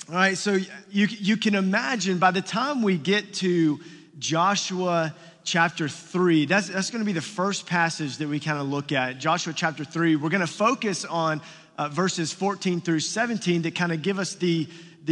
All right, so you can imagine by the time we get to Joshua chapter 3, that's going to be the first passage that we kind of look at. Joshua chapter 3, we're going to focus on verses 14 through 17 that kind of give us the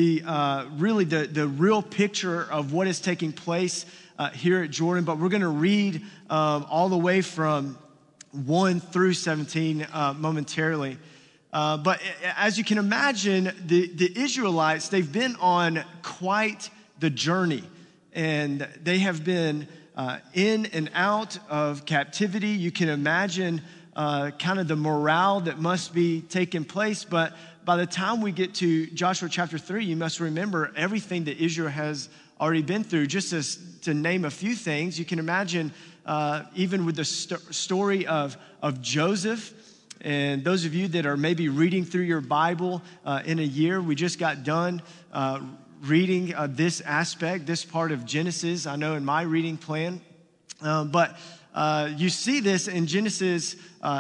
real picture of what is taking place here at Jordan. But we're going to read all the way from 1 through 17 momentarily. But as you can imagine, the Israelites, they've been on quite the journey. And they have been in and out of captivity. You can imagine kind of the morale that must be taking place. But by the time we get to Joshua chapter 3, you must remember everything that Israel has already been through. Just to name a few things, you can imagine even with the story of Joseph. And those of you that are maybe reading through your Bible in a year, we just got done reading this aspect, this part of Genesis, I know in my reading plan. But you see this in Genesis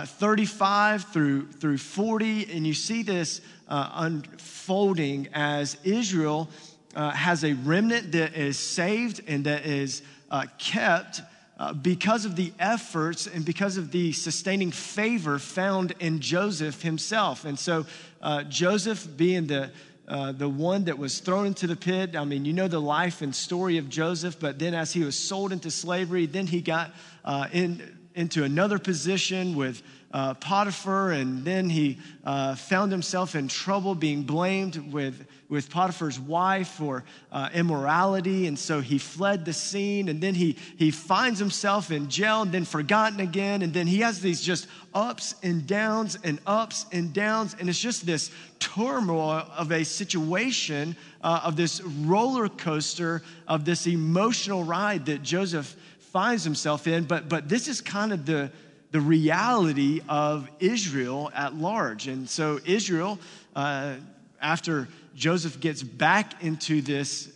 35 through 40, and you see this unfolding as Israel has a remnant that is saved and that is kept because of the efforts and because of the sustaining favor found in Joseph himself. And so Joseph being the one that was thrown into the pit. I mean, you know the life and story of Joseph, but then as he was sold into slavery, then he got into another position with Potiphar, and then he found himself in trouble, being blamed with Potiphar's wife for immorality, and so he fled the scene, and then he finds himself in jail, and then forgotten again, and then he has these just ups and downs, and it's just this turmoil of a situation, of this roller coaster, of this emotional ride that Joseph finds himself in. But this is kind of the reality of Israel at large. And so Israel, after Joseph gets back into this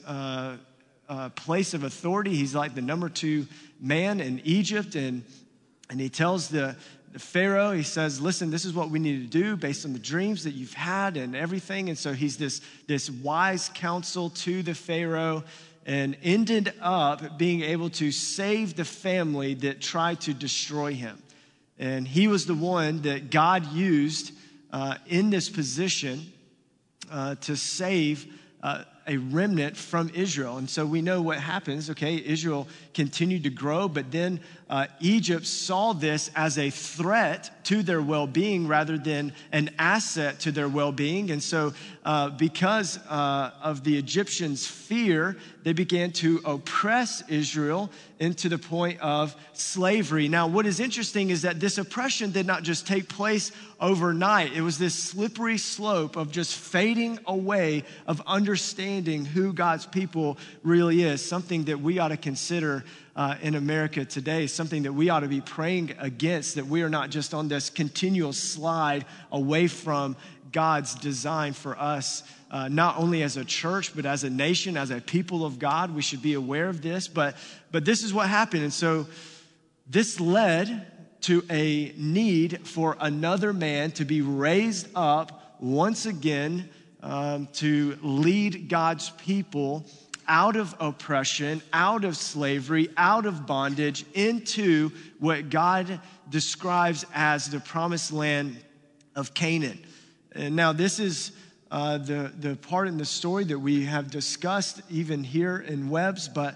place of authority, he's like the number 2 man in Egypt, and he tells the Pharaoh, he says, listen, this is what we need to do based on the dreams that you've had and everything. And so he's this wise counsel to the Pharaoh, and ended up being able to save the family that tried to destroy him. And he was the one that God used in this position to save a remnant from Israel. And so we know what happens. Okay, Israel continued to grow, but then Egypt saw this as a threat to their well-being rather than an asset to their well-being. And so because of the Egyptians' fear, they began to oppress Israel into the point of slavery. Now, what is interesting is that this oppression did not just take place overnight. It was this slippery slope of just fading away, of understanding who God's people really is, something that we ought to consider in America today, something that we ought to be praying against, that we are not just on this continual slide away from God's design for us, not only as a church, but as a nation, as a people of God. We should be aware of this, but this is what happened. And so this led to a need for another man to be raised up once again to lead God's people out of oppression, out of slavery, out of bondage, into what God describes as the promised land of Canaan. And now this is the part in the story that we have discussed even here in Webb's, but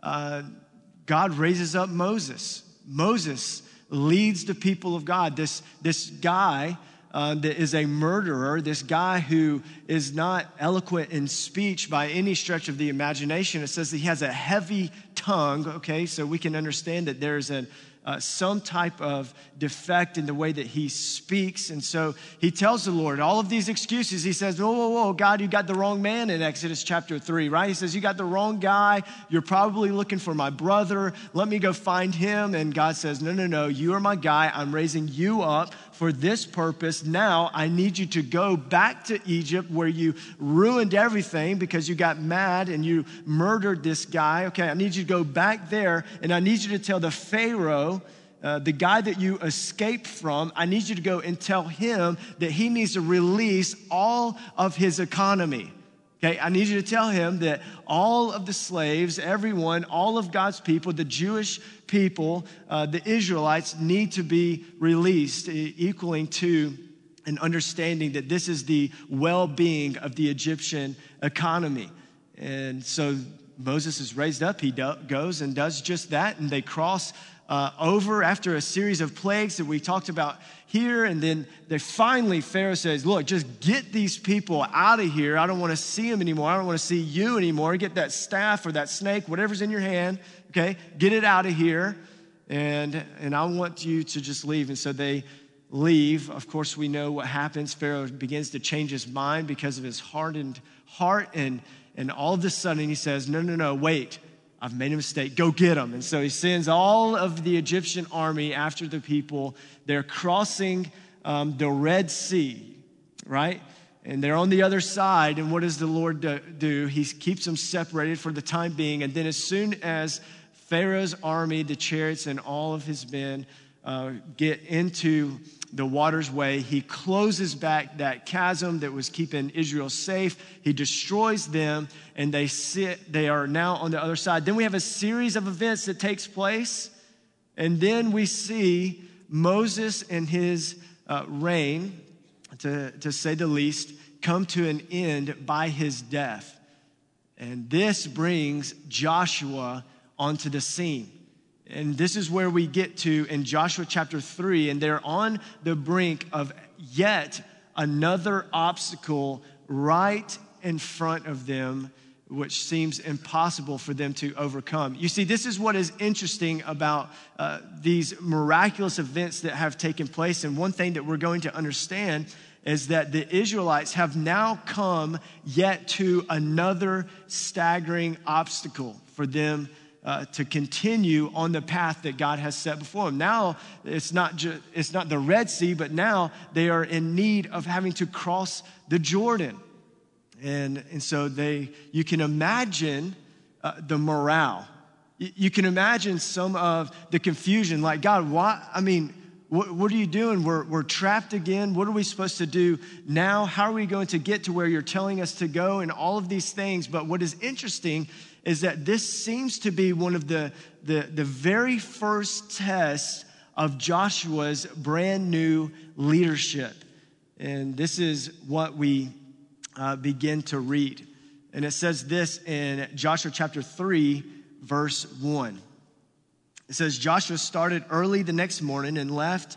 God raises up Moses. Moses leads the people of God. This guy that is a murderer, this guy who is not eloquent in speech by any stretch of the imagination. It says that he has a heavy tongue, okay? So we can understand that there's some type of defect in the way that he speaks. And so he tells the Lord all of these excuses. He says, whoa, God, you got the wrong man in Exodus chapter 3, right? He says, you got the wrong guy. You're probably looking for my brother. Let me go find him. And God says, no, you are my guy. I'm raising you up for this purpose. Now I need you to go back to Egypt where you ruined everything because you got mad and you murdered this guy. Okay, I need you to go back there, and I need you to tell the Pharaoh, the guy that you escaped from, I need you to go and tell him that he needs to release all of his economy. Okay, I need you to tell him that all of the slaves, everyone, all of God's people, the Jewish people, the Israelites need to be released, equaling to an understanding that this is the well-being of the Egyptian economy. And so Moses is raised up. He goes and does just that, and they cross over after a series of plagues that we talked about here. And then Pharaoh says, look, just get these people out of here. I don't want to see them anymore. I don't want to see you anymore. Get that staff or that snake, whatever's in your hand, okay? Get it out of here. And I want you to just leave. And so they leave. Of course, we know what happens. Pharaoh begins to change his mind because of his hardened heart. And all of a sudden he says, no, wait. I've made a mistake. Go get them. And so he sends all of the Egyptian army after the people. They're crossing the Red Sea, right? And they're on the other side. And what does the Lord do? He keeps them separated for the time being. And then as soon as Pharaoh's army, the chariots, and all of his men get into the water's way, he closes back that chasm that was keeping Israel safe. He destroys them, and they are now on the other side. Then we have a series of events that takes place, and then we see Moses and his reign, to say the least, come to an end by his death. And this brings Joshua onto the scene. And this is where we get to in Joshua chapter 3, and they're on the brink of yet another obstacle right in front of them, which seems impossible for them to overcome. You see, this is what is interesting about these miraculous events that have taken place. And one thing that we're going to understand is that the Israelites have now come yet to another staggering obstacle for them to continue on the path that God has set before them. Now, it's not the Red Sea, but now they are in need of having to cross the Jordan. And so you can imagine the morale. You can imagine some of the confusion, like, God, why? I mean, what are you doing? We're trapped again. What are we supposed to do now? How are we going to get to where you're telling us to go? And all of these things. But what is interesting is that this seems to be one of the very first tests of Joshua's brand new leadership. And this is what we begin to read. And it says this in Joshua chapter 3, verse 1. It says, Joshua started early the next morning and left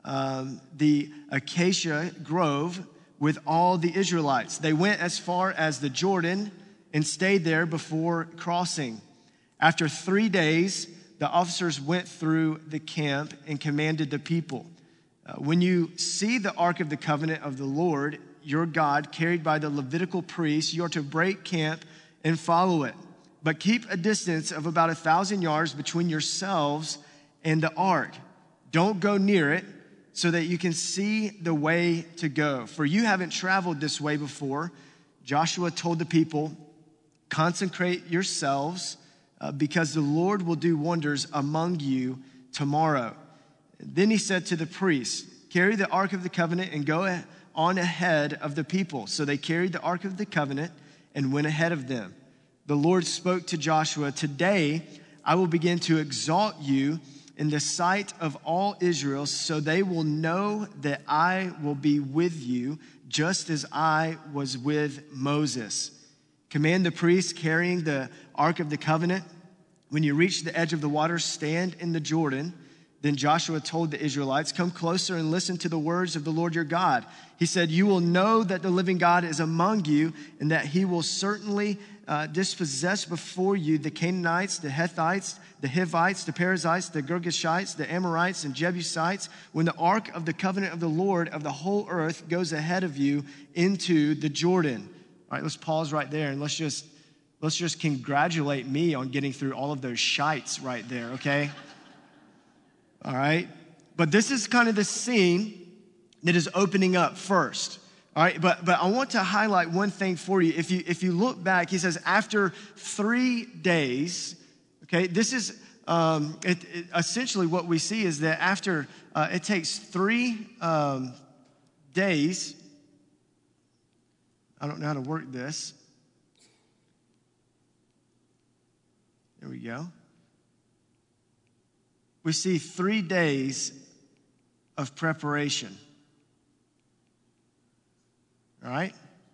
the acacia grove with all the Israelites. They went as far as the Jordan and stayed there before crossing. After 3 days, the officers went through the camp and commanded the people, when you see the Ark of the Covenant of the Lord, your God, carried by the Levitical priests, you are to break camp and follow it. But keep a distance of about 1,000 yards between yourselves and the ark. Don't go near it so that you can see the way to go. For you haven't traveled this way before. Joshua told the people, consecrate yourselves because the Lord will do wonders among you tomorrow. Then he said to the priests, carry the Ark of the Covenant and go on ahead of the people. So they carried the Ark of the Covenant and went ahead of them. The Lord spoke to Joshua, today I will begin to exalt you in the sight of all Israel, so they will know that I will be with you, just as I was with Moses. Command the priests carrying the Ark of the Covenant, when you reach the edge of the water, stand in the Jordan. Then Joshua told the Israelites, come closer and listen to the words of the Lord your God. He said, you will know that the living God is among you, and that he will certainly dispossess before you the Canaanites, the Hittites, the Hivites, the Perizzites, the Girgashites, the Amorites, and Jebusites, when the Ark of the Covenant of the Lord of the whole earth goes ahead of you into the Jordan. All right, let's pause right there, and let's just congratulate me on getting through all of those shites right there, okay? All right, but this is kind of the scene that is opening up first. All right, but I want to highlight one thing for you. If you look back, he says after 3 days, okay, this is essentially what we see is that after it takes 3 days, I don't know how to work this. go. We see 3 days of preparation. All right?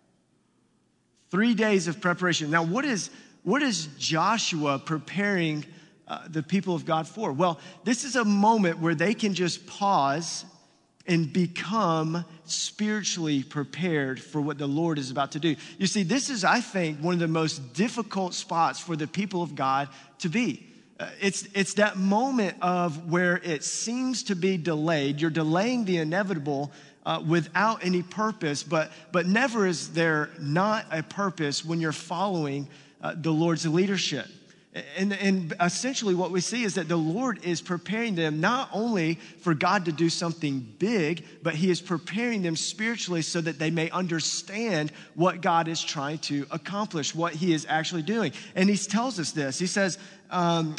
3 days of preparation. Now, what is Joshua preparing the people of God for? Well, this is a moment where they can just pause and become spiritually prepared for what the Lord is about to do. You see, this is, I think, one of the most difficult spots for the people of God to be. It's that moment of where it seems to be delayed. You're delaying the inevitable without any purpose, but never is there not a purpose when you're following the Lord's leadership. And essentially what we see is that the Lord is preparing them not only for God to do something big, but he is preparing them spiritually so that they may understand what God is trying to accomplish, what he is actually doing. And he tells us this. He says, after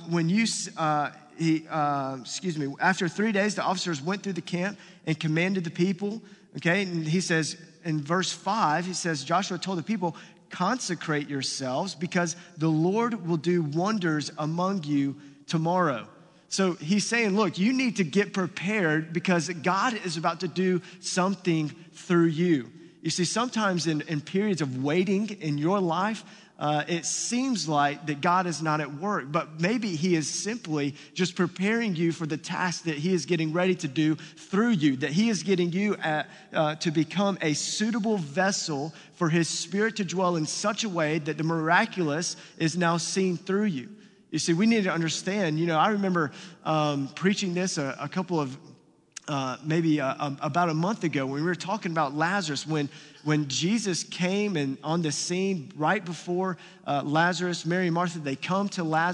3 days, the officers went through the camp and commanded the people. Okay, and he says in verse 5, he says, Joshua told the people, consecrate yourselves because the Lord will do wonders among you tomorrow. So he's saying, look, you need to get prepared because God is about to do something through you. You see, sometimes in periods of waiting in your life, it seems like that God is not at work, but maybe he is simply just preparing you for the task that he is getting ready to do through you, that he is getting you to become a suitable vessel for his Spirit to dwell in such a way that the miraculous is now seen through you. You see, we need to understand, I remember preaching this a couple of about a month ago when we were talking about Lazarus, when Jesus came and on the scene right before Lazarus, Mary and Martha, they come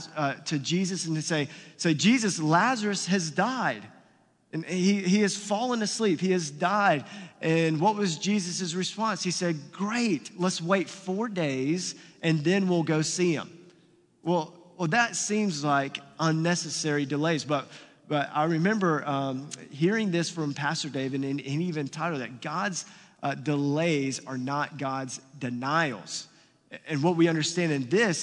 to Jesus and they say, Jesus, Lazarus has died. And he has fallen asleep. He has died. And what was Jesus' response? He said, great, let's wait 4 days and then we'll go see him. Well, that seems like unnecessary delays, but I remember hearing this from Pastor David, and he even titled that, God's delays are not God's denials. And what we understand in this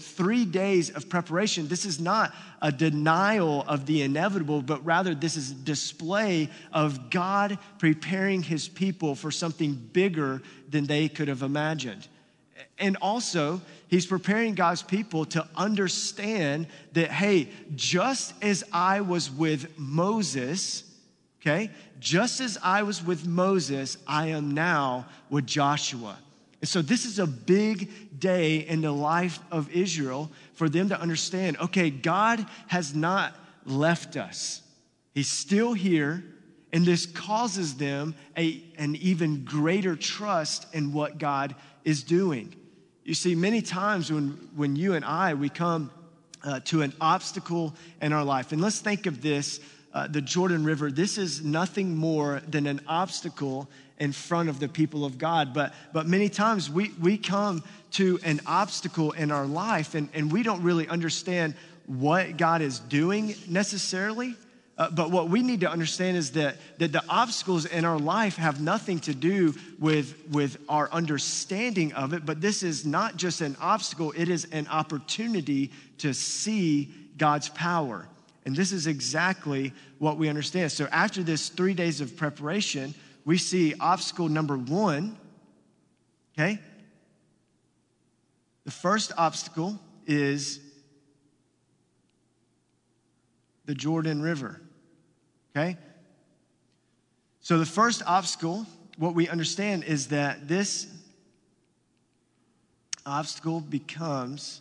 3 days of preparation, this is not a denial of the inevitable, but rather this is a display of God preparing his people for something bigger than they could have imagined. And also, he's preparing God's people to understand that, hey, just as I was with Moses, okay, just as I was with Moses, I am now with Joshua. And so this is a big day in the life of Israel for them to understand, okay, God has not left us. He's still here, and this causes them an even greater trust in what God is doing. You see, many times when you and I, we come to an obstacle in our life, and let's think of this, the Jordan River, this is nothing more than an obstacle in front of the people of God. But many times we come to an obstacle in our life and we don't really understand what God is doing necessarily. But what we need to understand is that the obstacles in our life have nothing to do with our understanding of it, but this is not just an obstacle, it is an opportunity to see God's power. And this is exactly what we understand. So after this 3 days of preparation, we see obstacle number 1, okay? The first obstacle is the Jordan River, okay? So the first obstacle, what we understand is that this obstacle becomes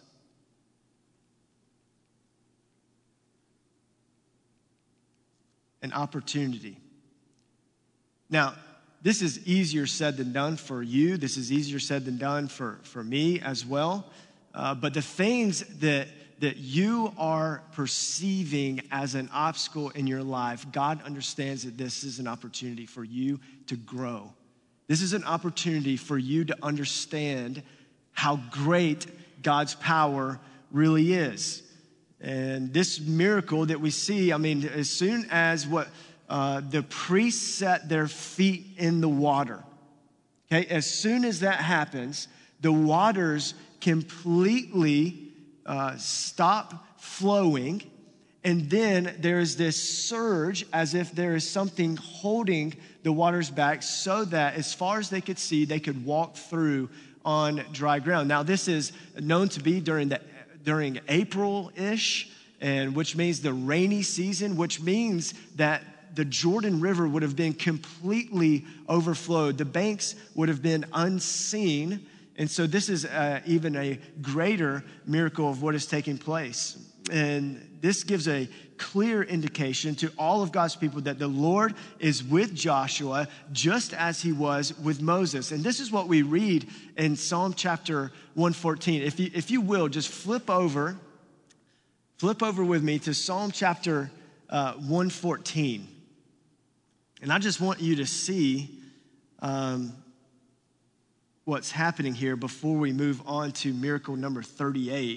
an opportunity. Now, this is easier said than done for you. This is easier said than done for me as well. But the things that you are perceiving as an obstacle in your life, God understands that this is an opportunity for you to grow. This is an opportunity for you to understand how great God's power really is. And this miracle that we see, as soon as the priests set their feet in the water, okay, as soon as that happens, the waters completely stop flowing. And then there's this surge as if there is something holding the waters back so that as far as they could see, they could walk through on dry ground. Now, this is known to be during April-ish, and which means the rainy season, which means that the Jordan River would have been completely overflowed. The banks would have been unseen. And so this is even a greater miracle of what is taking place. And this gives a clear indication to all of God's people that the Lord is with Joshua just as he was with Moses. And this is what we read in Psalm chapter 114. If you will, just flip over with me to Psalm chapter 114. And I just want you to see what's happening here before we move on to miracle number 38.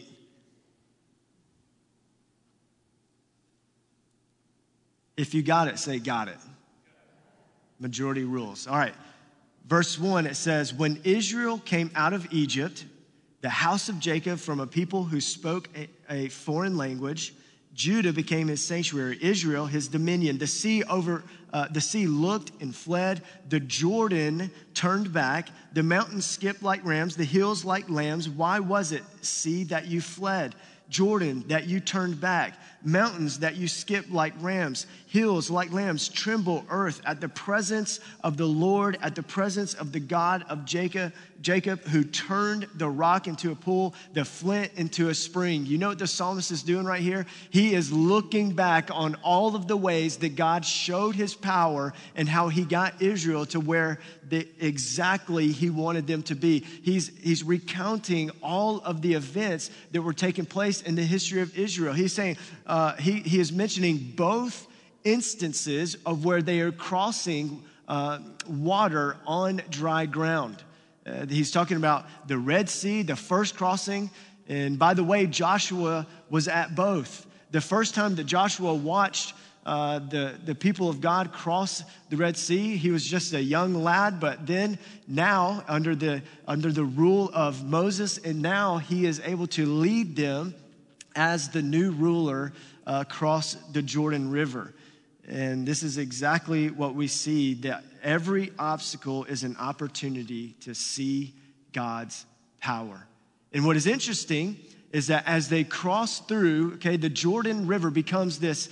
If you got it, say got it. Majority rules. All right. Verse 1, it says, when Israel came out of Egypt, the house of Jacob from a people who spoke a foreign language, Judah became his sanctuary, Israel his dominion. The sea looked and fled. The Jordan turned back. The mountains skipped like rams, the hills like lambs. Why was it, sea, that you fled? Jordan, that you turned back. Mountains that you skipped like rams. Hills like lambs. Tremble, earth, at the presence of the Lord, at the presence of the God of Jacob, who turned the rock into a pool, the flint into a spring. You know what the psalmist is doing right here? He is looking back on all of the ways that God showed his power and how he got Israel to where exactly he wanted them to be. He's recounting all of the events that were taking place in the history of Israel. He's saying, he is mentioning both instances of where they are crossing water on dry ground. He's talking about the Red Sea, the first crossing. And by the way, Joshua was at both. The first time that Joshua watched the people of God cross the Red Sea, he was just a young lad. But then now, under the rule of Moses, and now he is able to lead them as the new ruler across the Jordan River. And this is exactly what we see, that every obstacle is an opportunity to see God's power. And what is interesting is that as they cross through, the Jordan River becomes this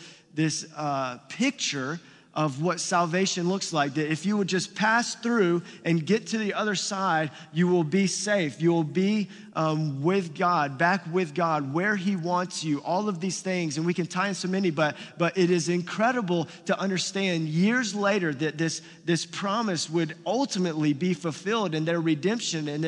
picture of what salvation looks like. That if you would just pass through and get to the other side, you will be safe. You will be with God, back with God, where he wants you, all of these things. And we can tie in so many, but it is incredible to understand years later that this promise would ultimately be fulfilled in their redemption and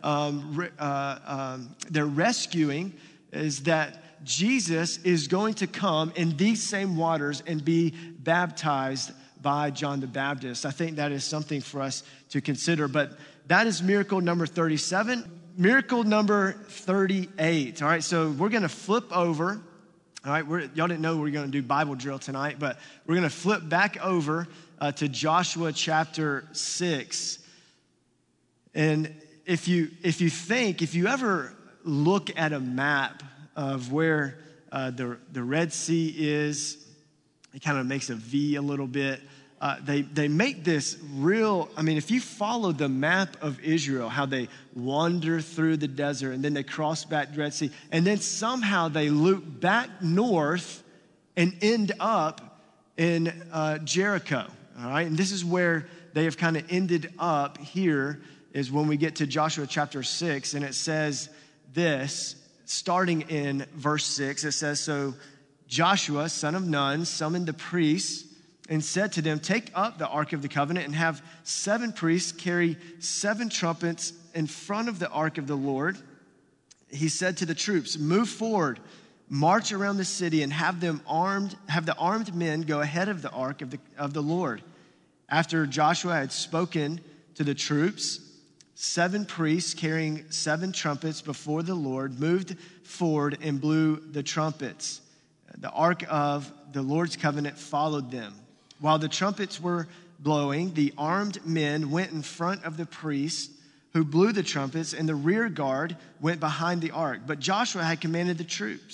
their rescuing, is that Jesus is going to come in these same waters and be baptized by John the Baptist. I think that is something for us to consider. But that is miracle number 37. Miracle number 38. All right, so we're going to flip over. All right, y'all didn't know we were going to do Bible drill tonight, but we're going to flip back over to Joshua chapter 6. And if you ever look at a map of where the Red Sea is, it kind of makes a V a little bit. They make this real, if you follow the map of Israel, how they wander through the desert and then they cross back the Red Sea, and then somehow they loop back north and end up in Jericho, all right? And this is where they have kind of ended up here, is when we get to Joshua chapter 6, and it says this, starting in verse 6, it says, so Joshua, son of Nun, summoned the priests and said to them, take up the Ark of the Covenant and have 7 priests carry 7 trumpets in front of the Ark of the Lord. He said to the troops, move forward, march around the city and have the armed men go ahead of the Ark of the Lord. After Joshua had spoken to the troops, 7 priests carrying 7 trumpets before the Lord moved forward and blew the trumpets. The Ark of the Lord's covenant followed them. While the trumpets were blowing, the armed men went in front of the priests who blew the trumpets, and the rear guard went behind the ark. But Joshua had commanded the troops,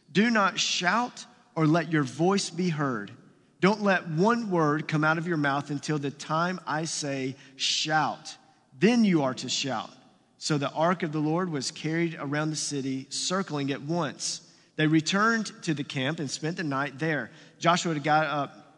Do not shout or let your voice be heard. Don't let one word come out of your mouth until the time I say shout. Then you are to shout." So the ark of the Lord was carried around the city, circling it once. They returned to the camp and spent the night there. Joshua got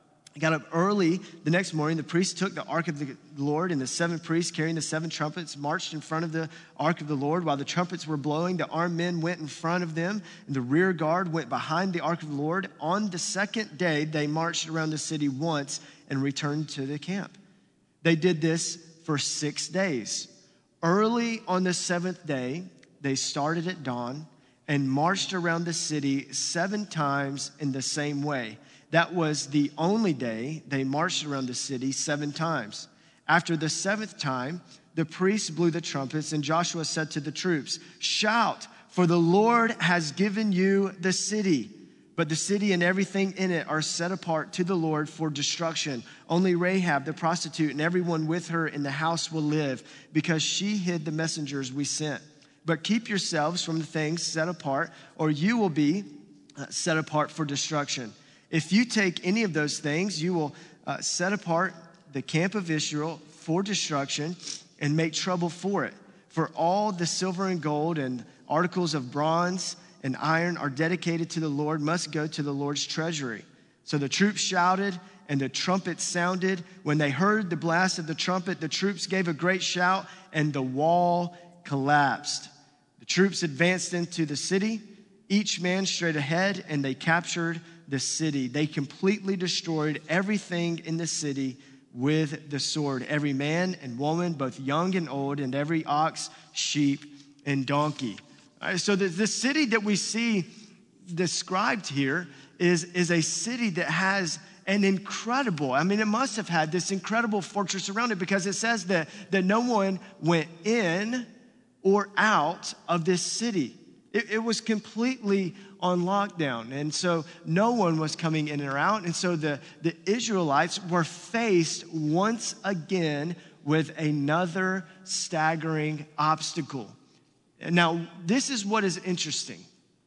up early the next morning. The priests took the ark of the Lord, and the 7 priests carrying the 7 trumpets marched in front of the ark of the Lord. While the trumpets were blowing, the armed men went in front of them, and the rear guard went behind the ark of the Lord. On the second day, they marched around the city once and returned to the camp. They did this for 6 days. Early on the 7th day, they started at dawn and marched around the city 7 times in the same way. That was the only day they marched around the city 7 times. After the 7th time, the priests blew the trumpets, and Joshua said to the troops, "Shout, for the Lord has given you the city." But the city and everything in it are set apart to the Lord for destruction. Only Rahab, the prostitute, and everyone with her in the house will live, because she hid the messengers we sent. But keep yourselves from the things set apart, or you will be set apart for destruction. If you take any of those things, you will set apart the camp of Israel for destruction and make trouble for it. For all the silver and gold and articles of bronze and iron are dedicated to the Lord, must go to the Lord's treasury. So the troops shouted, and the trumpet sounded. When they heard the blast of the trumpet, the troops gave a great shout, and the wall collapsed. The troops advanced into the city, each man straight ahead, and they captured the city. They completely destroyed everything in the city with the sword, every man and woman, both young and old, and every ox, sheep, and donkey. So the city that we see described here is a city that has an incredible, it must have had this incredible fortress around it, because it says that no one went in or out of this city. It was completely on lockdown. And so no one was coming in or out. And so the Israelites were faced once again with another staggering obstacle. Now, this is what is interesting.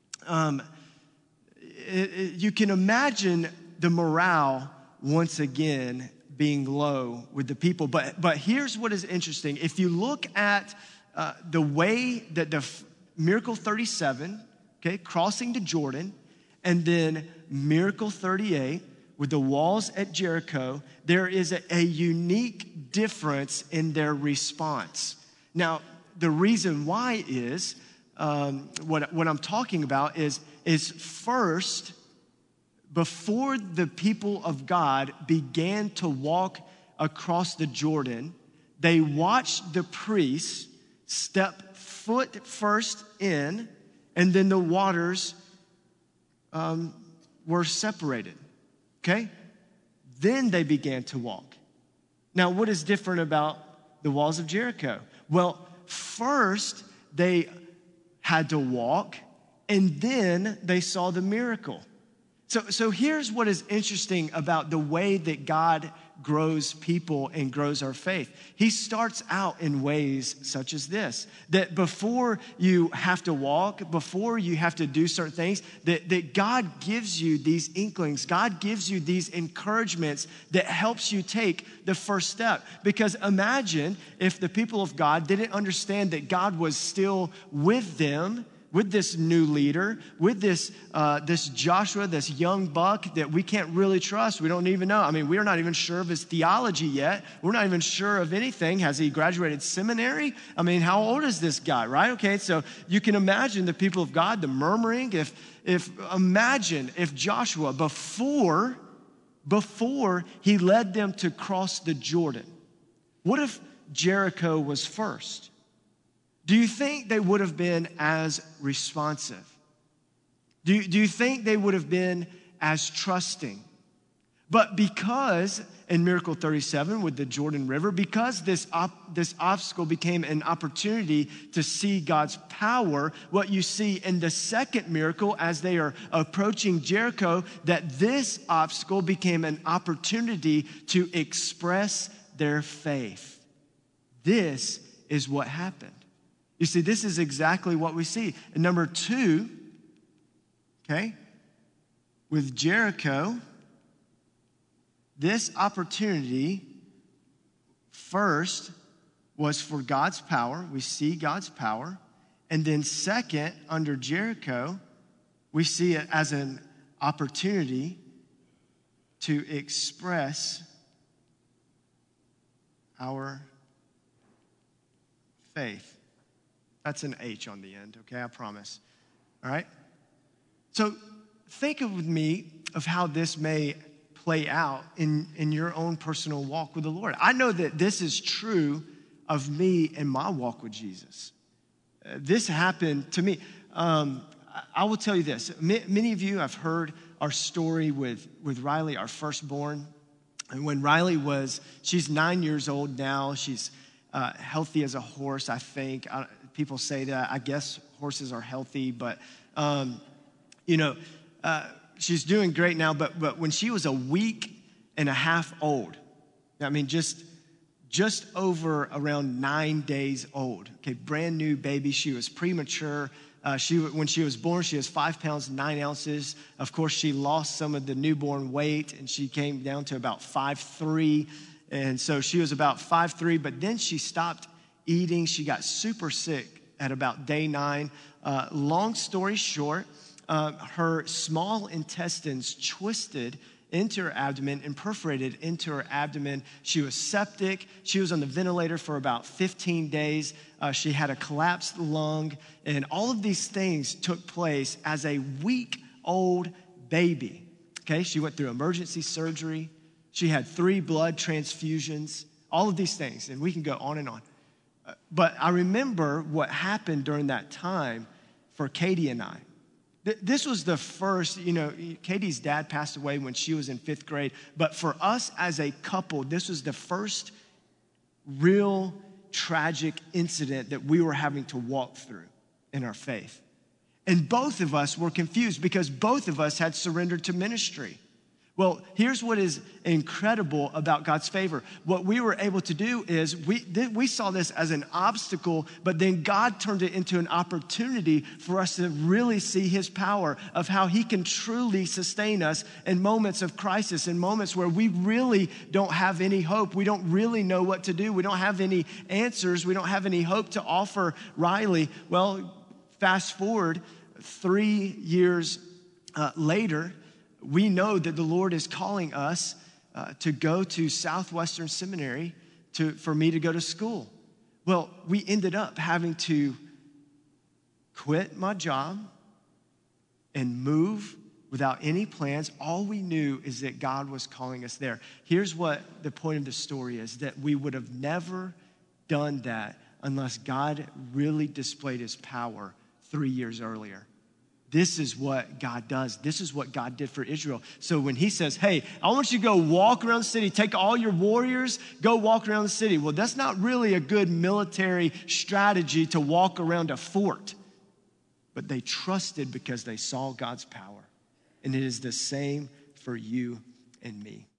You can imagine the morale once again being low with the people. But here's what is interesting. If you look at the way that the Miracle 37, okay, crossing the Jordan, and then Miracle 38 with the walls at Jericho, there is a unique difference in their response. Now, the reason why is, what I'm talking about is first, before the people of God began to walk across the Jordan, they watched the priests step foot first in, and then the waters were separated, okay? Then they began to walk. Now, what is different about the walls of Jericho? Well, first they had to walk, and then they saw the miracle. So here's what is interesting about the way that God grows people and grows our faith. He starts out in ways such as this, that before you have to walk, before you have to do certain things, that God gives you these inklings, God gives you these encouragements that helps you take the first step. Because imagine if the people of God didn't understand that God was still with them, with this new leader, with this Joshua, this young buck that we can't really trust. We don't even know. We're not even sure of his theology yet. We're not even sure of anything. Has he graduated seminary? How old is this guy, right? Okay, so you can imagine the people of God, the murmuring. Imagine if Joshua, before he led them to cross the Jordan, what if Jericho was first? Do you think they would have been as responsive? Do you think they would have been as trusting? But because in Miracle 37 with the Jordan River, because this obstacle became an opportunity to see God's power, what you see in the second miracle as they are approaching Jericho, that this obstacle became an opportunity to express their faith. This is what happened. You see, this is exactly what we see. And number 2, okay? With Jericho, this opportunity first was for God's power. We see God's power. And then second, under Jericho, we see it as an opportunity to express our faith. That's an H on the end, okay? I promise. All right? So think with me of how this may play out in your own personal walk with the Lord. I know that this is true of me and my walk with Jesus. This happened to me. I will tell you this. Many of you have heard our story with Riley, our firstborn. And when Riley she's 9 years old now. She's healthy as a horse, I think. People say that. I guess horses are healthy, but, she's doing great now. But when she was a week and a half old, I mean, just over around 9 days old, okay, brand new baby. She was premature. When she was born, she was 5 pounds, 9 ounces. Of course, she lost some of the newborn weight, and she came down to about 5'3". And so she was about 5'3", but then she stopped eating. She got super sick at about day 9. Long story short, her small intestines twisted into her abdomen and perforated into her abdomen. She was septic. She was on the ventilator for about 15 days. She had a collapsed lung, and all of these things took place as a week-old baby. Okay, she went through emergency surgery. She had 3 blood transfusions, all of these things, and we can go on and on. But I remember what happened during that time for Katie and I. This was the first, Katie's dad passed away when she was in 5th grade. But for us as a couple, this was the first real tragic incident that we were having to walk through in our faith. And both of us were confused because both of us had surrendered to ministry. Well, here's what is incredible about God's favor. What we were able to do is we saw this as an obstacle, but then God turned it into an opportunity for us to really see his power of how he can truly sustain us in moments of crisis, in moments where we really don't have any hope. We don't really know what to do. We don't have any answers. We don't have any hope to offer Riley. Well, fast forward 3 years later, we know that the Lord is calling us to go to Southwestern Seminary for me to go to school. Well, we ended up having to quit my job and move without any plans. All we knew is that God was calling us there. Here's what the point of the story is, that we would have never done that unless God really displayed his power 3 years earlier. This is what God does. This is what God did for Israel. So when he says, hey, I want you to go walk around the city, take all your warriors, go walk around the city. Well, that's not really a good military strategy to walk around a fort. But they trusted because they saw God's power. And it is the same for you and me.